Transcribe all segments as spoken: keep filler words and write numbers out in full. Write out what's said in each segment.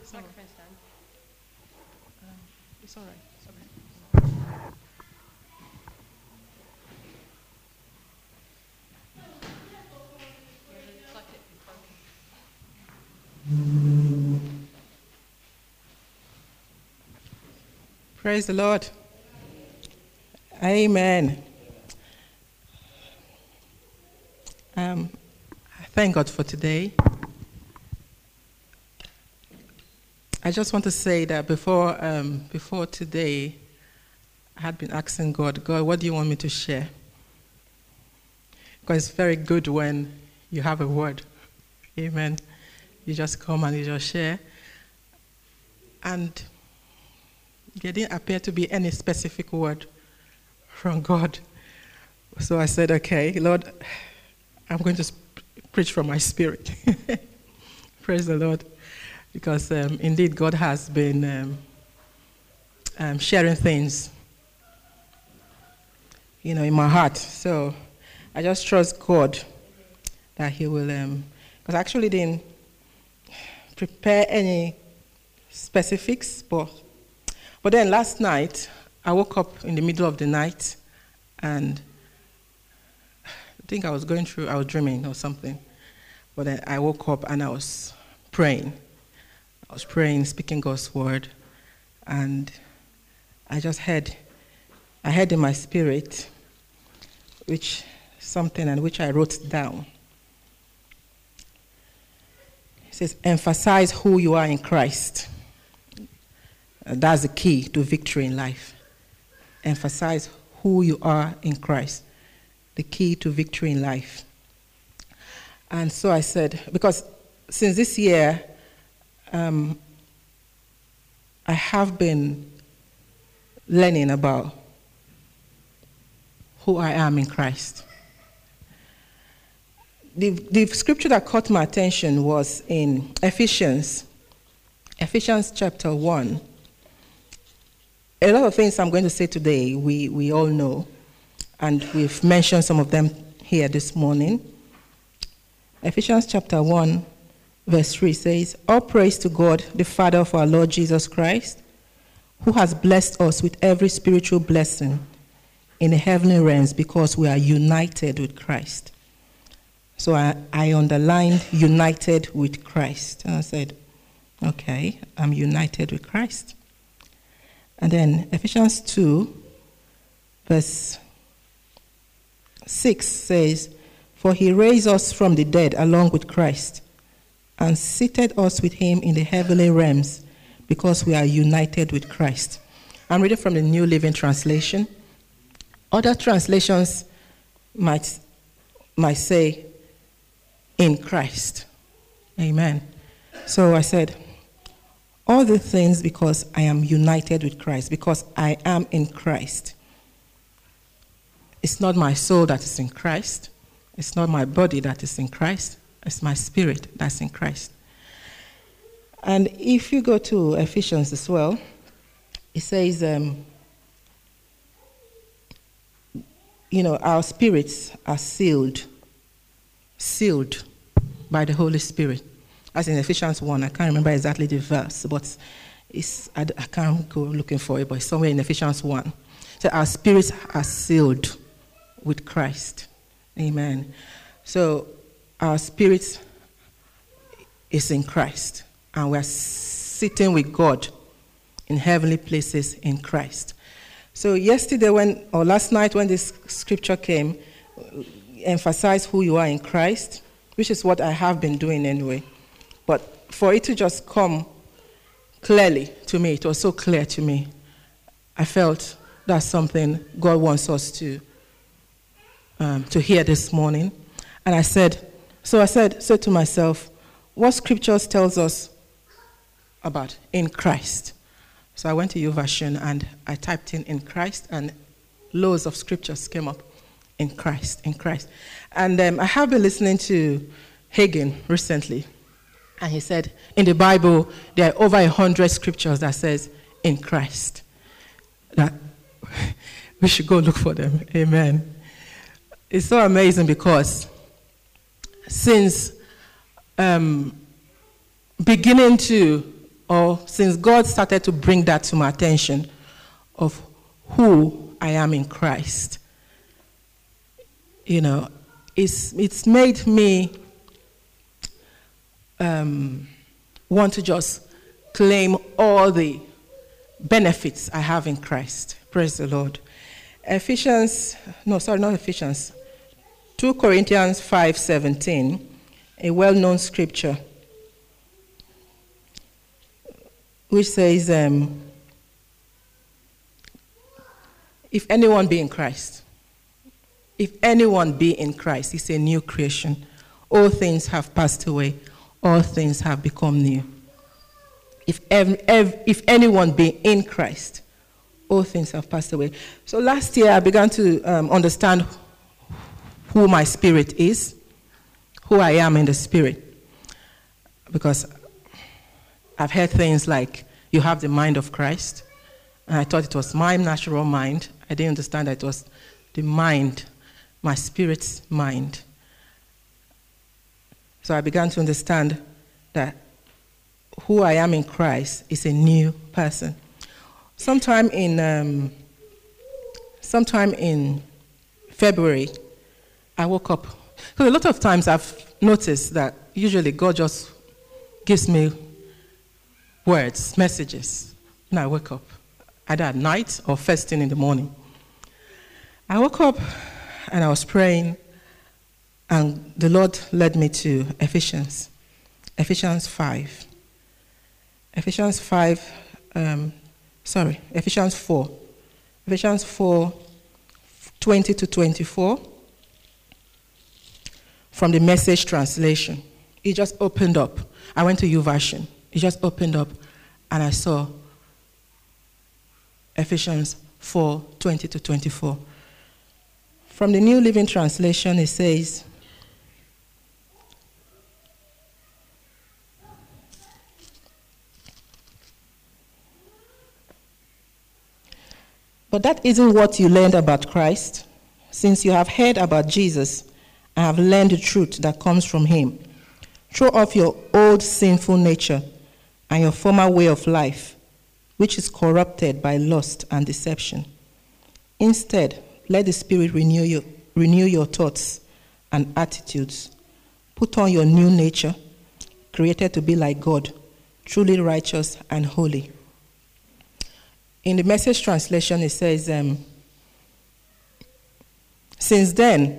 So, microphone stand. Um, it's all right. It's okay. Praise the Lord. Amen. Um, thank God for today. I just want to say that before um, before today, I had been asking God, God, what do you want me to share? Because it's very good when you have a word. Amen. You just come and you just share. And there didn't appear to be any specific word from God. So I said, okay, Lord, I'm going to sp- preach from my spirit. Praise the Lord. Because um, indeed God has been um, um, sharing things, you know, in my heart. So I just trust God that he will, because um, I actually didn't prepare any specifics, but, but then last night, I woke up in the middle of the night, and I think I was going through, I was dreaming or something, but then I woke up and I was praying. I was praying, speaking God's word, and I just heard, I heard in my spirit, which something and which I wrote down. It says, emphasize who you are in Christ. And that's the key to victory in life. Emphasize who you are in Christ. The key to victory in life. And so I said, because since this year, um, I have been learning about who I am in Christ. The, the scripture that caught my attention was in Ephesians, Ephesians chapter one. A lot of things I'm going to say today, we, we all know, and we've mentioned some of them here this morning. Ephesians chapter one, verse three says, all praise to God, the Father of our Lord Jesus Christ, who has blessed us with every spiritual blessing in the heavenly realms because we are united with Christ. So I, I underlined united with Christ. And I said, okay, I'm united with Christ. And then Ephesians two, verse six says, for he raised us from the dead along with Christ and seated us with him in the heavenly realms because we are united with Christ. I'm reading from the New Living Translation. Other translations might, might say, in Christ. Amen. So I said, all the things because I am united with Christ, because I am in Christ. It's not my soul that is in Christ. It's not my body that is in Christ. It's my spirit that's in Christ. And if you go to Ephesians as well, it says, um, you know, our spirits are sealed, sealed by the Holy Spirit. As in Ephesians one, I can't remember exactly the verse, but it's, I, I can't go looking for it, but it's somewhere in Ephesians one. So our spirits are sealed with Christ. Amen. So our spirits is in Christ, and we're sitting with God in heavenly places in Christ. So yesterday when, or last night when this scripture came, emphasize who you are in Christ, which is what I have been doing anyway. But for it to just come clearly to me, it was so clear to me, I felt that's something God wants us to um, to hear this morning. And I said, so I said, said to myself, what scriptures tells us about in Christ? So I went to YouVersion and I typed in in Christ, and loads of scriptures came up. In Christ, in Christ. And um, I have been listening to Hagin recently, and he said, in the Bible, there are over a hundred scriptures that says, in Christ. That we should go look for them. Amen. It's so amazing because since um, beginning to or since God started to bring that to my attention of who I am in Christ, you know, it's, it's made me um, want to just claim all the benefits I have in Christ. Praise the Lord. Ephesians, no, sorry, not Ephesians. Second Corinthians five seventeen, a well-known scripture, which says, um, if anyone be in Christ, if anyone be in Christ, he's a new creation. All things have passed away. All things have become new. If, ev- ev- if anyone be in Christ, all things have passed away. So last year I began to um, understand who my spirit is, who I am in the spirit. Because I've heard things like, you have the mind of Christ. And I thought it was my natural mind. I didn't understand that it was the mind, my spirit's mind. So I began to understand that who I am in Christ is a new person. Sometime in, um, sometime in February, I woke up. So a lot of times I've noticed that usually God just gives me words, messages, when I wake up, either at night or first thing in the morning. I woke up and I was praying, and the Lord led me to Ephesians, Ephesians five. Ephesians five, um, sorry, Ephesians four. Ephesians four, twenty to twenty-four. From the Message translation. It just opened up. I went to YouVersion. It just opened up, and I saw Ephesians four, twenty to twenty-four. From the New Living Translation, it says, but that isn't what you learned about Christ, since you have heard about Jesus and have learned the truth that comes from him. Throw off your old sinful nature and your former way of life, which is corrupted by lust and deception. Instead, let the Spirit renew your, renew your thoughts and attitudes. Put on your new nature, created to be like God, truly righteous and holy. In the Message translation, it says, um, since then,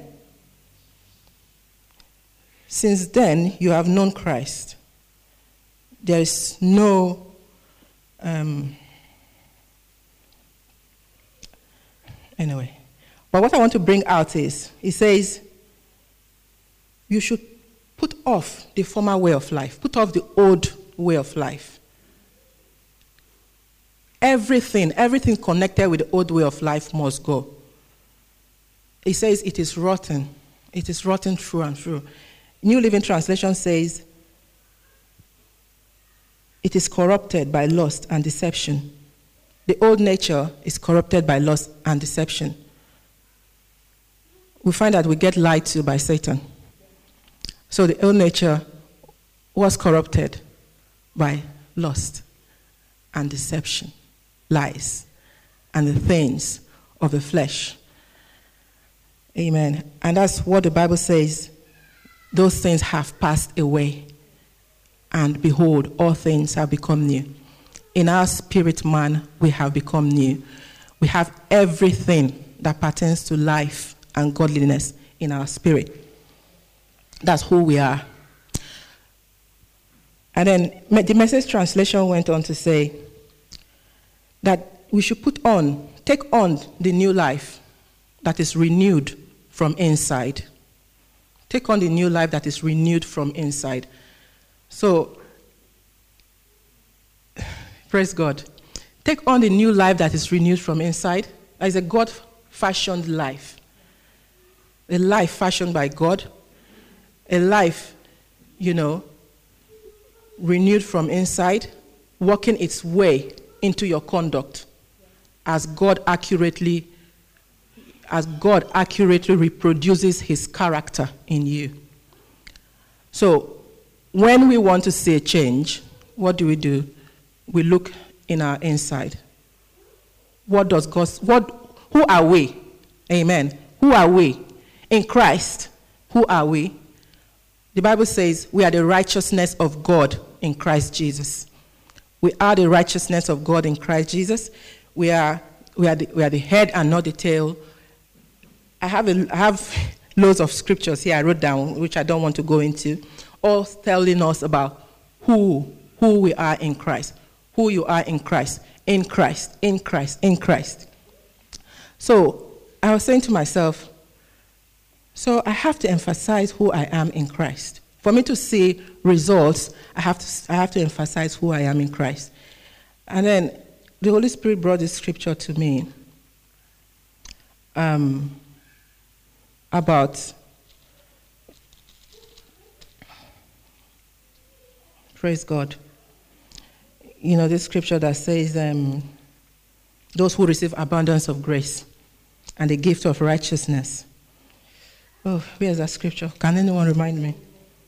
Since then, you have known Christ. There is no um, anyway. But what I want to bring out is, it says, you should put off the former way of life. Put off the old way of life. Everything, everything connected with the old way of life must go. It says it is rotten. It is rotten through and through. New Living Translation says, it is corrupted by lust and deception. The old nature is corrupted by lust and deception. We find that we get lied to by Satan. So the old nature was corrupted by lust and deception, lies, and the things of the flesh. Amen. And that's what the Bible says. Those things have passed away, and behold, all things have become new. In our spirit man, we have become new. We have everything that pertains to life and godliness in our spirit. That's who we are. And then the Message translation went on to say that we should put on, take on the new life that is renewed from inside. Take on the new life that is renewed from inside. So, praise God. Take on the new life that is renewed from inside. That is a God-fashioned life. A life fashioned by God. A life, you know, renewed from inside, working its way into your conduct as God accurately as God accurately reproduces his character in you. So, when we want to see a change, what do we do? we look in our inside. What does God, what, who are we? Amen. Who are we? In Christ, who are we? The Bible says we are the righteousness of God in Christ Jesus. We are the righteousness of God in Christ Jesus. We are, we are, the, we are the head and not the tail. I have, a, I have loads of scriptures here I wrote down, which I don't want to go into, all telling us about who, who we are in Christ, who you are in Christ, in Christ, in Christ, in Christ. So I was saying to myself, so I have to emphasize who I am in Christ. For me to see results, I have to, I have to emphasize who I am in Christ. And then the Holy Spirit brought this scripture to me um, about, praise God, you know, this scripture that says, um, those who receive abundance of grace and the gift of righteousness. Oh, where's that scripture? Can anyone remind me?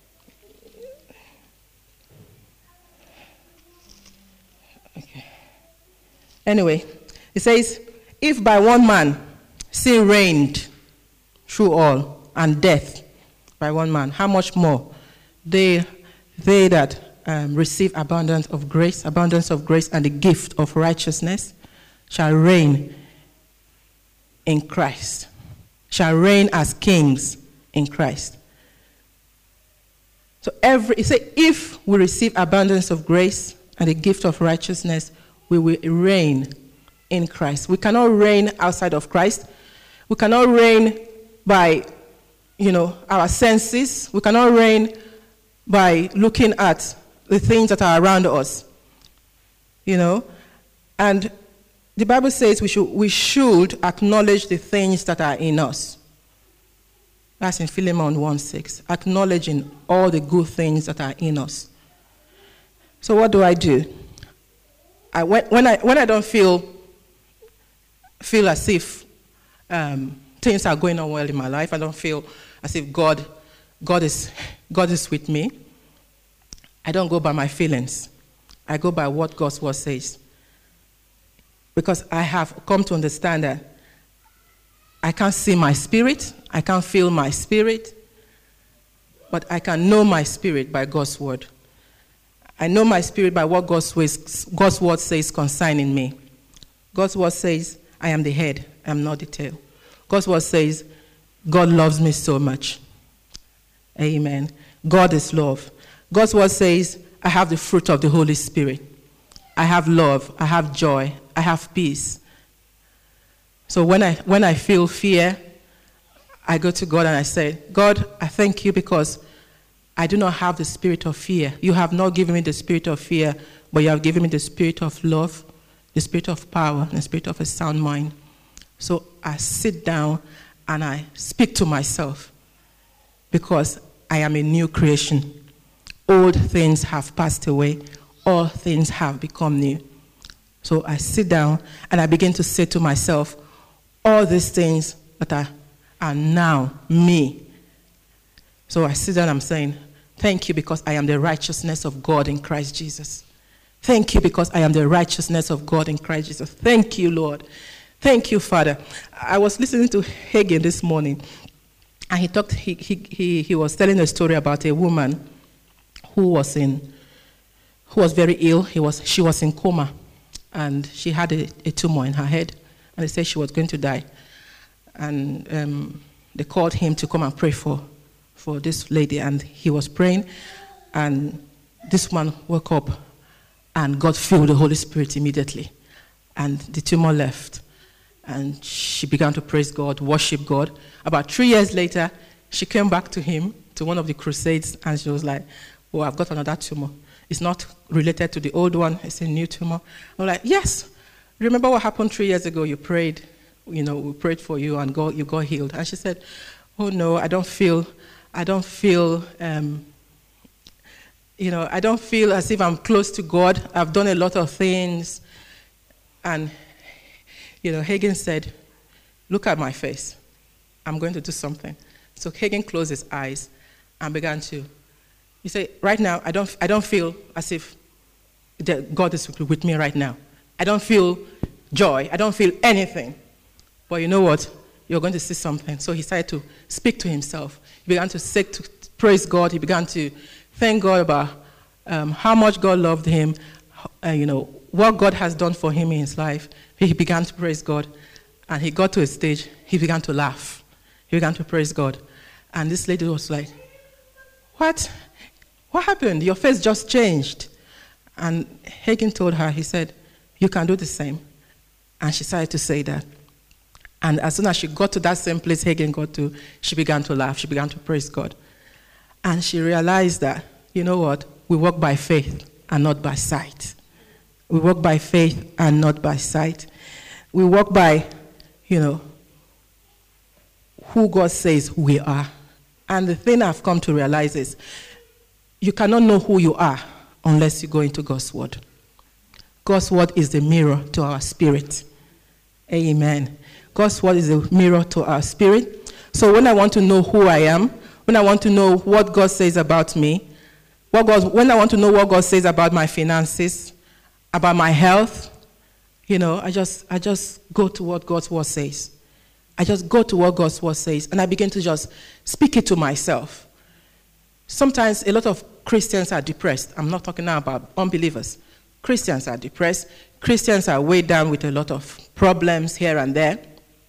Okay. Anyway, it says, if by one man sin reigned through all, and death by one man, how much more they, they that um, receive abundance of grace, abundance of grace and the gift of righteousness shall reign in Christ. Shall reign as kings in Christ. So every, you say, if we receive abundance of grace and the gift of righteousness, we will reign in Christ. We cannot reign outside of Christ. We cannot reign by, you know, our senses. We cannot reign by looking at the things that are around us. You know, and the Bible says we should, we should acknowledge the things that are in us. That's in Philemon one six. Acknowledging all the good things that are in us. So what do I do? I, when, I, when I don't feel, feel as if um, things are going on well in my life, I don't feel as if God, God is, God is with me, I don't go by my feelings. I go by what God's word says. Because I have come to understand that I can't see my spirit, I can't feel my spirit, but I can know my spirit by God's word. I know my spirit by what God's, ways, God's word says concerning me. God's word says, I am the head, I am not the tail. God's word says, God loves me so much. Amen. God is love. God's word says, I have the fruit of the Holy Spirit. I have love, I have joy, I have peace. So when I when I feel fear, I go to God and I say, God, I thank you because I do not have the spirit of fear. You have not given me the spirit of fear, but you have given me the spirit of love, the spirit of power, and the spirit of a sound mind. So I sit down and I speak to myself because I am a new creation. Old things have passed away. All things have become new. So I sit down and I begin to say to myself, all these things that are, are now me. So I sit down and I'm saying, thank you because I am the righteousness of God in Christ Jesus. Thank you because I am the righteousness of God in Christ Jesus. Thank you, Lord. Thank you, Father. I was listening to Hagin this morning, and he talked. He he he, he was telling a story about a woman who was in, who was very ill. He was she was in coma, and she had a, a tumor in her head, and they said she was going to die. And um, they called him to come and pray for, for this lady, and he was praying, and this woman woke up, and God filled the Holy Spirit immediately, and the tumor left. And she began to praise God, worship God. About three years later, she came back to him, to one of the crusades, and she was like, oh, I've got another tumor. It's not related to the old one. It's a new tumor. I'm like, yes. Remember what happened three years ago? You prayed, you know, we prayed for you, and God, you got healed. And she said, oh, no, I don't feel, I don't feel, um, you know, I don't feel as if I'm close to God. I've done a lot of things. And you know, Hagin said, look at my face. I'm going to do something. So Hagin closed his eyes and began to, he said, right now, I don't, I don't feel as if that God is with me right now. I don't feel joy. I don't feel anything. But you know what? You're going to see something. So he started to speak to himself. He began to seek to praise God. He began to thank God about um, how much God loved him, uh, you know, what God has done for him in his life. He began to praise God. And he got to a stage, he began to laugh. He began to praise God. And this lady was like, what? What happened? Your face just changed. And Hagin told her, he said, you can do the same. And she started to say that. And as soon as she got to that same place Hagin got to, she began to laugh. She began to praise God. And she realized that, you know what? We walk by faith and not by sight. We walk by faith and not by sight. We walk by, you know, who God says we are. And the thing I've come to realize is you cannot know who you are unless you go into God's word. God's word is the mirror to our spirit. Amen. God's word is a mirror to our spirit. So when I want to know who I am, when I want to know what God says about me, what God, when I want to know what God says about my finances, about my health, you know, I just I just go to what God's word says. I just go to what God's word says, and I begin to just speak it to myself. Sometimes a lot of Christians are depressed. I'm not talking now about unbelievers. Christians are depressed. Christians are weighed down with a lot of problems here and there.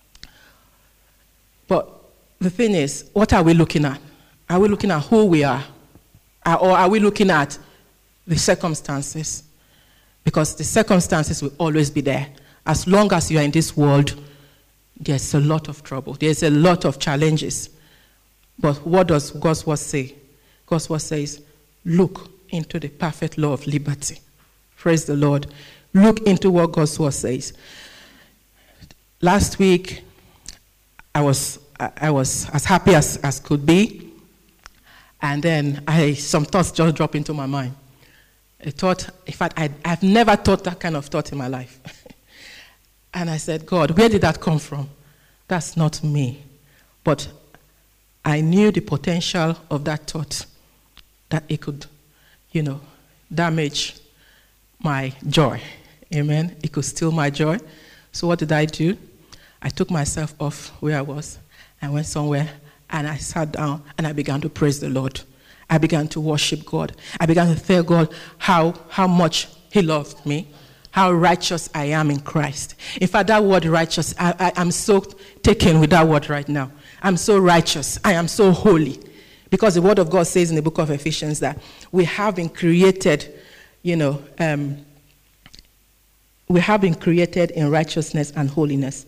But the thing is, what are we looking at? Are we looking at who we are? Or are we looking at the circumstances? Because the circumstances will always be there. As long as you are in this world, there's a lot of trouble. There's a lot of challenges. But what does God's word say? God's word says, look into the perfect law of liberty. Praise the Lord. Look into what God's word says. Last week, I was I was as happy as, as could be. And then I some thoughts just dropped into my mind. A thought, in fact, I, I've never thought that kind of thought in my life. And I said, God, where did that come from? That's not me. But I knew the potential of that thought, that it could, you know, damage my joy. Amen. It could steal my joy. So what did I do? I took myself off where I was. I went somewhere and I sat down and I began to praise the Lord. I began to worship God. I began to tell God how, how much he loved me, how righteous I am in Christ. In fact, that word righteous, I, I, I'm so taken with that word right now. I'm so righteous. I am so holy. Because the word of God says in the book of Ephesians that we have been created, you know, um, we have been created in righteousness and holiness.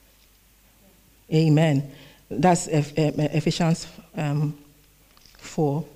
Amen. That's Ephesians um, four.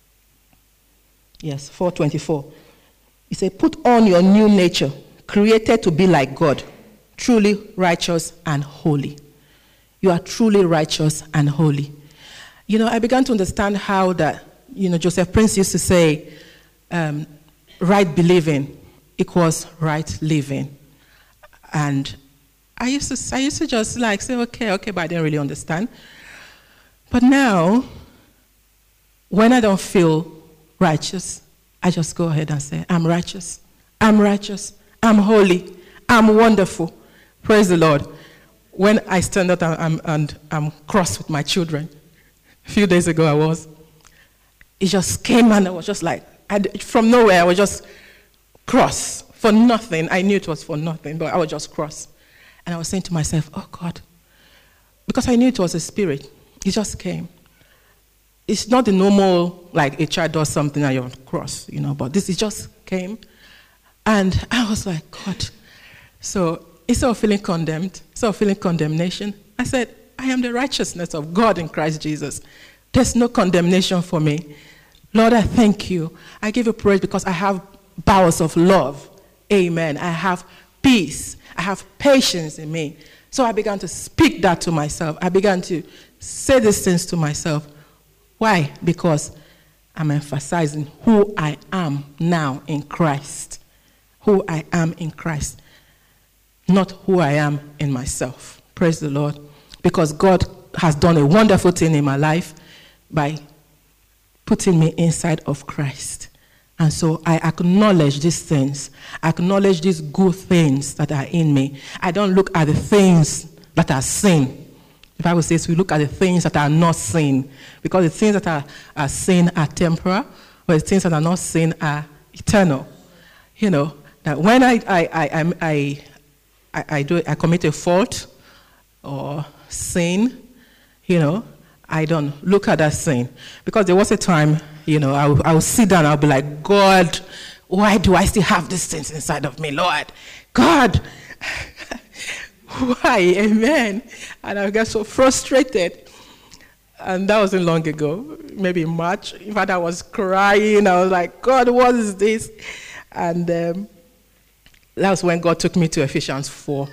Yes, four twenty-four. He said, put on your new nature, created to be like God, truly righteous and holy. You are truly righteous and holy. You know, I began to understand how that, you know, Joseph Prince used to say, um, right believing equals right living. And I used to I used to just like say, okay, okay, but I didn't really understand. But now, when I don't feel righteous, I just go ahead and say, I'm righteous. I'm righteous. I'm holy. I'm wonderful. Praise the Lord. When I stand up and I'm, and I'm cross with my children, a few days ago I was, it just came and I was just like, I, from nowhere I was just cross for nothing. I knew it was for nothing, but I was just cross. And I was saying to myself, oh God, because I knew it was a spirit. It just came. It's not the normal, like a child does something and you're cross, you know, but this, it just came. And I was like, God. So instead of feeling condemned, instead of feeling condemnation, I said, I am the righteousness of God in Christ Jesus. There's no condemnation for me. Lord, I thank you. I give you praise because I have bowels of love. Amen. I have peace. I have patience in me. So I began to speak that to myself. I began to say these things to myself. Why? Because I'm emphasizing who I am now in Christ. Who I am in Christ. Not who I am in myself. Praise the Lord. Because God has done a wonderful thing in my life by putting me inside of Christ. And so I acknowledge these things. I acknowledge these good things that are in me. I don't look at the things that are sin. The Bible says we look at the things that are not sin, because the things that are, are sin are temporal, but the things that are not sin are eternal. You know, that when I I I I I, I do I commit a fault or sin, you know, I don't look at that sin, because there was a time, you know, I will, I will sit down, I'll be like, God, why do I still have these things inside of me, Lord? God, why? Amen. And I get so frustrated. And that wasn't long ago, maybe in March. In fact, I was crying. I was like, God, what is this? And um, that was when God took me to Ephesians four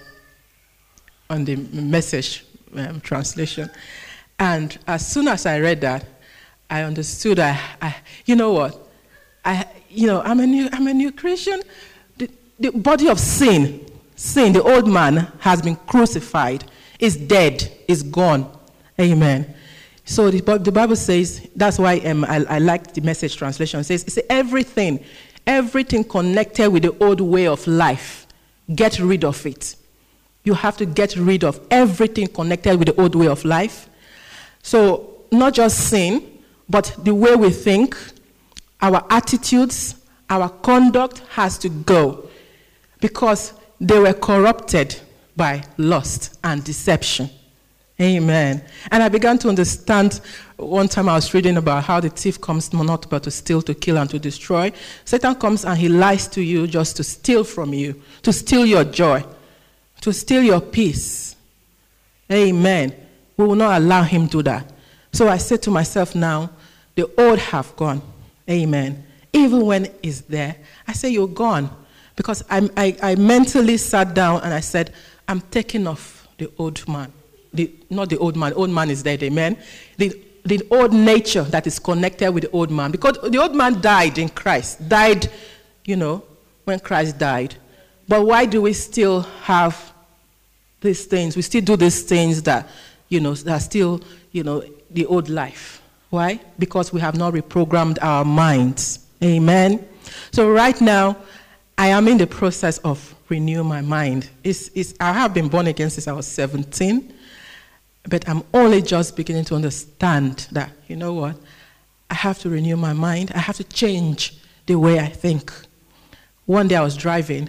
on the Message um, translation. And as soon as I read that, I understood. I, I you know what? I, you know, I'm a new, I'm a new Christian. The, the body of sin, sin, the old man has been crucified, is dead, is gone. Amen. So the, the Bible says, that's why um, I, I like the Message translation. It says, it's everything, everything connected with the old way of life. Get rid of it. You have to get rid of everything connected with the old way of life. So not just sin, but the way we think, our attitudes, our conduct has to go, because they were corrupted by lust and deception. Amen. And I began to understand, one time I was reading about how the thief comes not but to steal, to kill, and to destroy. Satan comes and he lies to you just to steal from you, to steal your joy, to steal your peace. Amen. We will not allow him to do that. So I said to myself now, the old have gone. Amen. Even when it's there, I say you're gone. Because I'm, I, I mentally sat down and I said, I'm taking off the old man. The, not the old man. Old man is dead, amen. The, the old nature that is connected with the old man. Because the old man died in Christ. Died, you know, when Christ died. But why do we still have these things? We still do these things that, you know, that are still, you know, the old life. Why? Because we have not reprogrammed our minds. Amen. So right now, I am in the process of renewing my mind. It's, it's, I have been born again since I was seventeen, but I'm only just beginning to understand that, you know what, I have to renew my mind. I have to change the way I think. One day I was driving.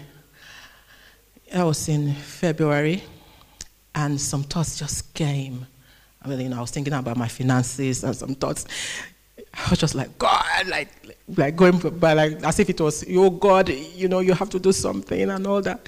I was in February, and some thoughts just came. I mean, you know, I was thinking about my finances and some thoughts. I was just like, God, like, like going by, like, as if it was, oh God, you know, you have to do something and all that.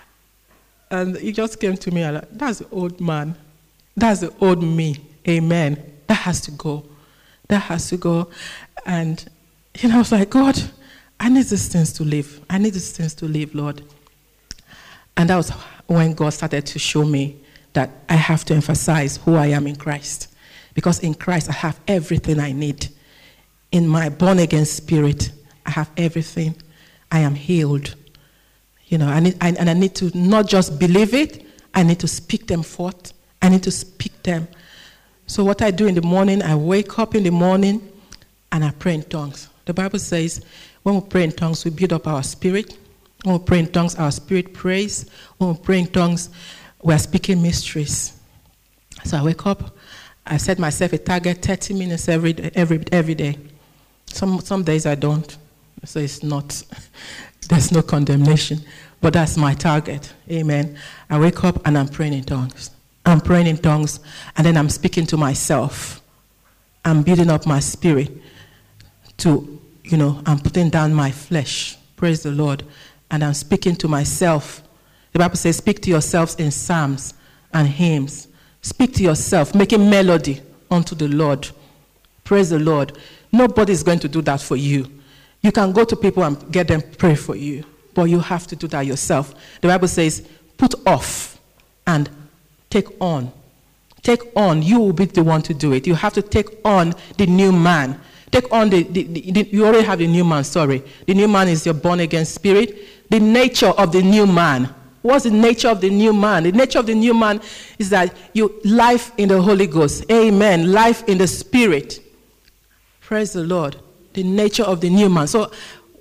And it just came to me, like, that's the old man. That's the old me. Amen. That has to go. That has to go. And, you know, I was like, God, I need these things to live. I need these things to live, Lord. And that was when God started to show me that I have to emphasize who I am in Christ. Because in Christ, I have everything I need. In my born-again spirit, I have everything. I am healed. You know, I need, I, and I need to not just believe it, I need to speak them forth. I need to speak them. So what I do in the morning, I wake up in the morning, and I pray in tongues. The Bible says, when we pray in tongues, we build up our spirit. When we pray in tongues, our spirit prays. When we pray in tongues, we are speaking mysteries. So I wake up, I set myself a target, thirty minutes every day, every, every day. Some, some days I don't. So it's not, there's no condemnation. But that's my target. Amen. I wake up and I'm praying in tongues. I'm praying in tongues, and then I'm speaking to myself. I'm building up my spirit to, you know, I'm putting down my flesh. Praise the Lord. And I'm speaking to myself. The Bible says, speak to yourselves in psalms and hymns. Speak to yourself, making melody unto the Lord. Praise the Lord. Nobody's going to do that for you. You can go to people and get them pray for you, but you have to do that yourself. The Bible says, put off and take on. Take on. You will be the one to do it. You have to take on the new man. Take on the, the, the, the you already have the new man, sorry. The new man is your born-again spirit. The nature of the new man. What's the nature of the new man? The nature of the new man is that you life in the Holy Ghost. Amen. Life in the Spirit. Praise the Lord. The nature of the new man. So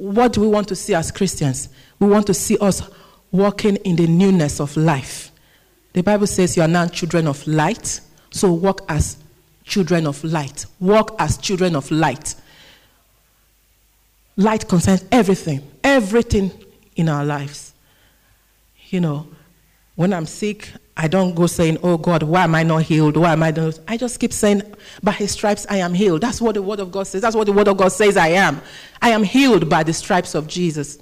what do we want to see as Christians? We want to see us walking in the newness of life. The Bible says you are now children of light, so walk as children of light. Walk as children of light. Light concerns everything, everything in our lives. You know, when I'm sick, I don't go saying, oh God, why am I not healed? Why am I not? I just keep saying, by his stripes I am healed. That's what the word of God says. That's what the word of God says I am. I am healed by the stripes of Jesus.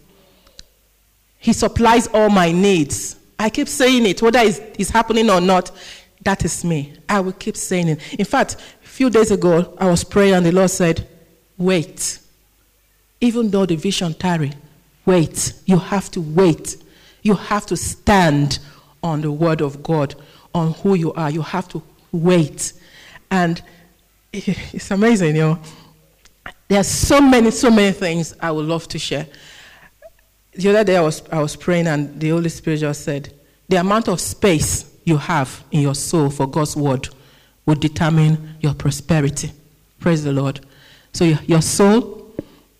He supplies all my needs. I keep saying it, whether it's, it's happening or not, that is me. I will keep saying it. In fact, a few days ago, I was praying and the Lord said, wait. Even though the vision tarry, wait. You have to wait. You have to stand on the word of God, on who you are. You have to wait. And it's amazing, you know. There are so many, so many things I would love to share. The other day I was, I was praying and the Holy Spirit just said, the amount of space you have in your soul for God's word will determine your prosperity. Praise the Lord. So your, your soul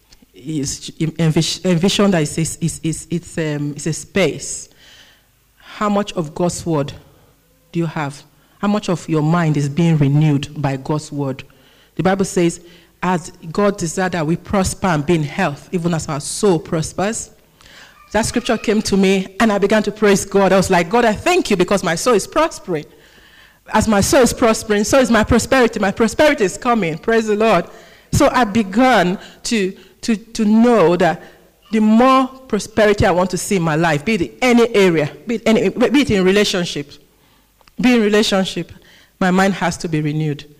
is envisioned that it's, it's, it's, it's, um, it's a space. How much of God's word do you have? How much of your mind is being renewed by God's word? The Bible says, as God desires that we prosper and be in health, even as our soul prospers. That scripture came to me and I began to praise God. I was like, God, I thank you because my soul is prospering. As my soul is prospering, so is my prosperity. My prosperity is coming. Praise the Lord. So I began to, to, to know that the more prosperity I want to see in my life, be it in any area, be it, any, be it in relationship, be in relationship, my mind has to be renewed.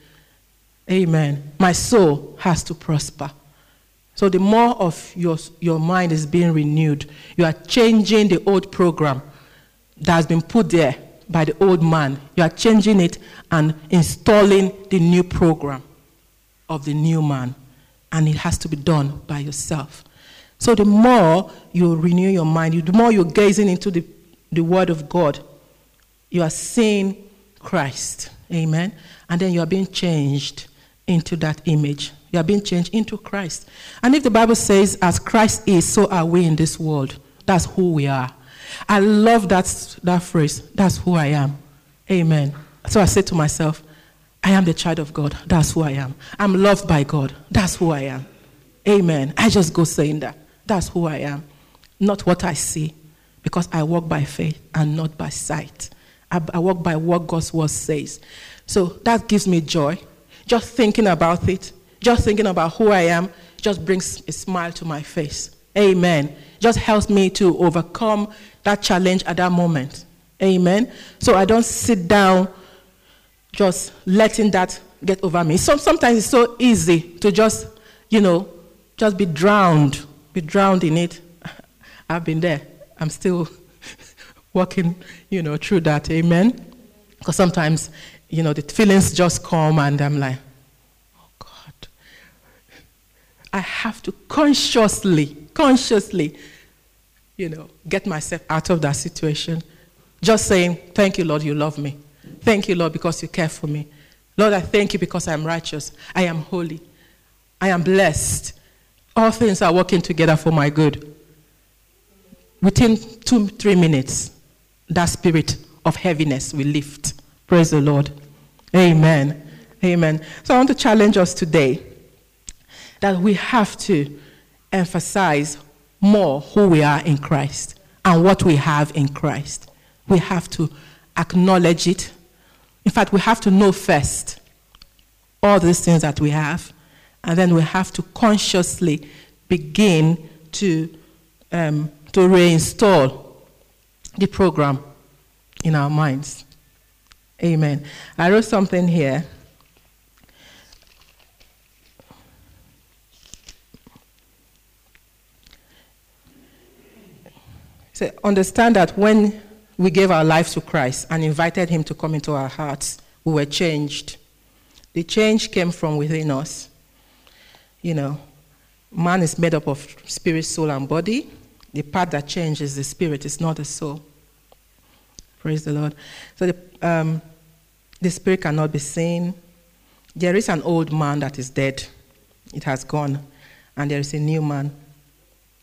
Amen. My soul has to prosper. So the more of your, your mind is being renewed, you are changing the old program that has been put there by the old man. You are changing it and installing the new program of the new man. And it has to be done by yourself. So the more you renew your mind, the more you're gazing into the, the word of God, you are seeing Christ. Amen. And then you are being changed into that image. You are being changed into Christ. And if the Bible says, as Christ is, so are we in this world. That's who we are. I love that, that phrase. That's who I am. Amen. So I say to myself, I am the child of God. That's who I am. I'm loved by God. That's who I am. Amen. I just go saying that. That's who I am. Not what I see. Because I walk by faith and not by sight. I, I walk by what God's word says. So that gives me joy. Just thinking about it. Just thinking about who I am just brings a smile to my face. Amen. Just helps me to overcome that challenge at that moment. Amen. So I don't sit down just letting that get over me. So, sometimes it's so easy to just, you know, just be drowned. Be drowned in it. I've been there. I'm still walking, you know, through that. Amen. Because sometimes, you know, the feelings just come and I'm like, I have to consciously, consciously, you know, get myself out of that situation. Just saying, thank you, Lord, you love me. Thank you, Lord, because you care for me. Lord, I thank you because I am righteous. I am holy. I am blessed. All things are working together for my good. Within two, three minutes, that spirit of heaviness will lift. Praise the Lord. Amen. Amen. So I want to challenge us today that we have to emphasize more who we are in Christ and what we have in Christ. We have to acknowledge it. In fact, we have to know first all these things that we have, and then we have to consciously begin to, um, to reinstall the program in our minds. Amen. I wrote something here. So understand that when we gave our lives to Christ and invited him to come into our hearts, we were changed. The change came from within us. You know, man is made up of spirit, soul, and body. The part that changes the spirit is not the soul. Praise the Lord. So the, um, the spirit cannot be seen. There is an old man that is dead. It has gone. And there is a new man.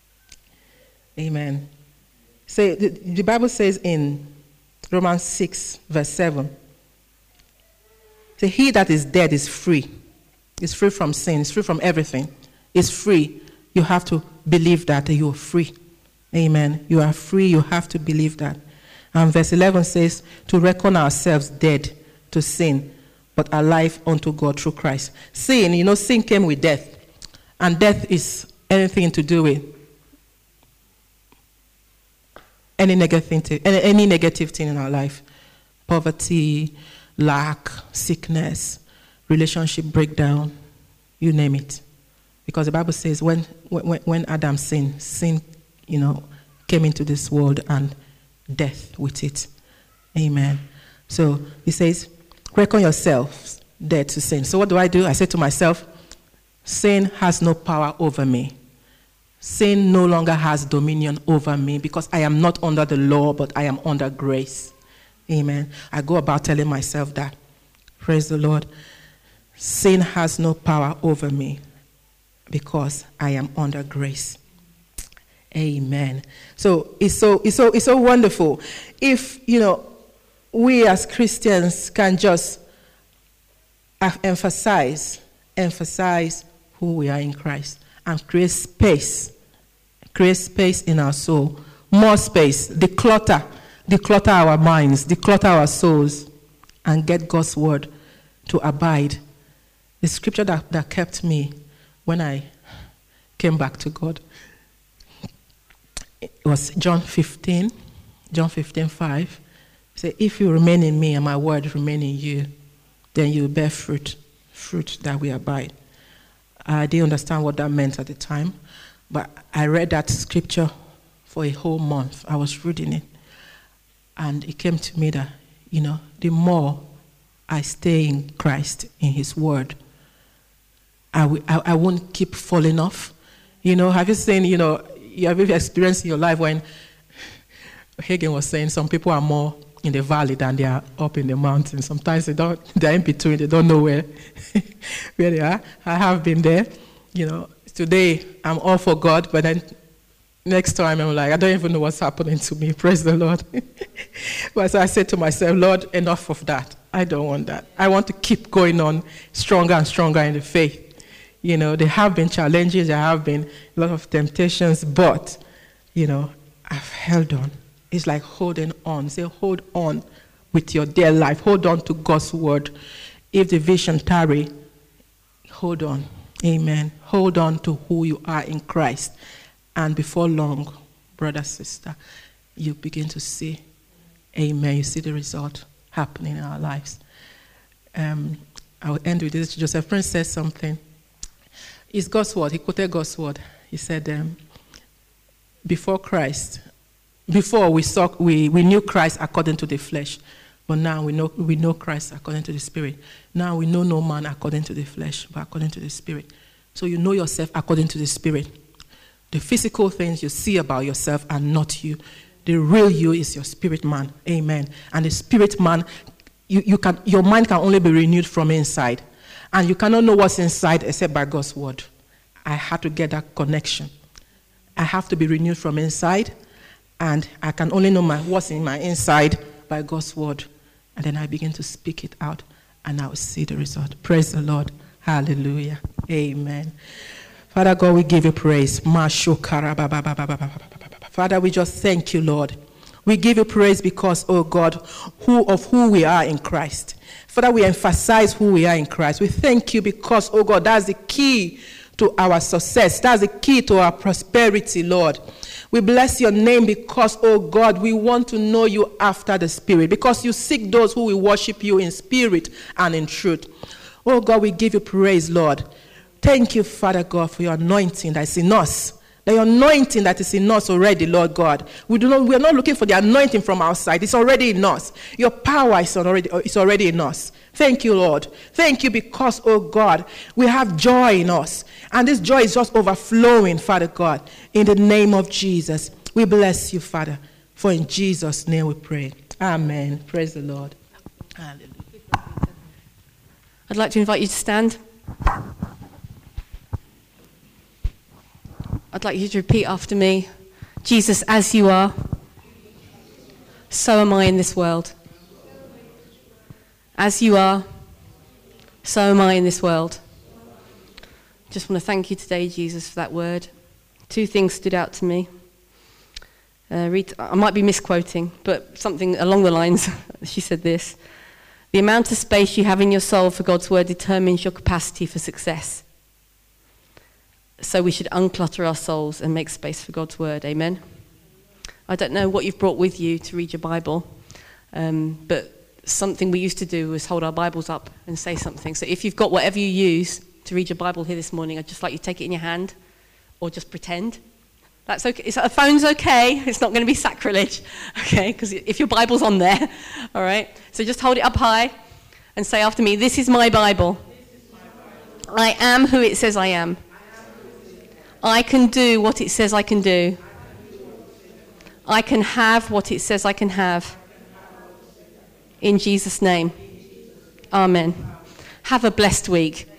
Amen. So the, the Bible says in Romans six, verse seven, say, he that is dead is free. Is free from sin. Is free from everything. Is free. You have to believe that you are free. Amen. You are free. You have to believe that. And verse eleven says, to reckon ourselves dead to sin, but alive unto God through Christ. Sin, you know, sin came with death. And death is anything to do with any negative thing, any, any negative thing in our life. Poverty, lack, sickness, relationship breakdown, you name it. Because the Bible says when, when, when Adam sinned, sin, you know, came into this world and death with it. Amen. So he says, reckon yourselves dead to sin. So what do I do? I say to myself, sin has no power over me. Sin no longer has dominion over me because I am not under the law, but I am under grace. Amen. I go about telling myself that. Praise the Lord. Sin has no power over me because I am under grace. Amen. So it's so it's so it's so wonderful if, you know, we as Christians can just emphasize emphasize who we are in Christ and create space, create space in our soul, more space, declutter, declutter our minds, declutter our souls, and get God's word to abide. The scripture that, that kept me when I came back to God, it was John fifteen, John fifteen, five. It said, if you remain in me and my word remain in you, then you will bear fruit, fruit that will abide. I didn't understand what that meant at the time, but I read that scripture for a whole month. I was reading it, and it came to me that, you know, the more I stay in Christ, in his word, I, w- I, I won't keep falling off. You know, have you seen, you know, you have experienced in your life when Hagin was saying some people are more in the valley than they are up in the mountain. Sometimes they don't, they're in between, they don't know where, where they are. I have been there. You know, today I'm all for God, but then next time I'm like, I don't even know what's happening to me. Praise the Lord. But so I said to myself, Lord, enough of that. I don't want that. I want to keep going on stronger and stronger in the faith. You know, there have been challenges, there have been a lot of temptations, but, you know, I've held on. It's like holding on. Say, hold on with your dear life. Hold on to God's word. If the vision tarry, hold on. Amen. Hold on to who you are in Christ. And before long, brother, sister, you begin to see, amen, you see the result happening in our lives. Um, I will end with this. Joseph Prince said something. It's God's word. He quoted God's word. He said, um, before Christ, before we saw, we, we knew Christ according to the flesh, but now we know we know Christ according to the Spirit. Now we know no man according to the flesh, but according to the Spirit. So you know yourself according to the Spirit. The physical things you see about yourself are not you. The real you is your spirit man. Amen. And the spirit man, you, you can your mind can only be renewed from inside. And you cannot know what's inside except by God's word. I had to get that connection. I have to be renewed from inside. And I can only know my, what's in my inside by God's word. And then I begin to speak it out, and I will see the result. Praise the Lord. Hallelujah. Amen. Father God, we give you praise. Father, we just thank you, Lord. We give you praise because, oh God, who of who we are in Christ. Father, we emphasize who we are in Christ. We thank you because, oh God, that's the key to our success. That's the key to our prosperity, Lord. We bless your name because, oh God, we want to know you after the Spirit, because you seek those who will worship you in spirit and in truth. Oh God, we give you praise, Lord. Thank you, Father God, for your anointing that is in us. The anointing that is in us already, Lord God. We do not, we are not looking for the anointing from outside. It's already in us. Your power is already, is already in us. Thank you, Lord. Thank you because, oh God, we have joy in us. And this joy is just overflowing, Father God. In the name of Jesus, we bless you, Father. For in Jesus' name we pray. Amen. Praise the Lord. Hallelujah. I'd like to invite you to stand. I'd like you to repeat after me. Jesus, as you are, so am I in this world. As you are, so am I in this world. Just want to thank you today, Jesus, for that word. Two things stood out to me. Uh, read, I might be misquoting, but something along the lines, she said this: the amount of space you have in your soul for God's word determines your capacity for success. So we should unclutter our souls and make space for God's word. Amen. I don't know what you've brought with you to read your Bible, um, but something we used to do was hold our Bibles up and say something. So if you've got whatever you use to read your Bible here this morning, I'd just like you to take it in your hand or just pretend. That's okay. It's, a phone's okay. It's not going to be sacrilege, okay? Because if your Bible's on there, all right? So just hold it up high and say after me, this is my Bible. Is my Bible. I am who it says I am. I, I can do what it says I can do. I can have what it says I can have. In Jesus' name. Amen. Have a blessed week.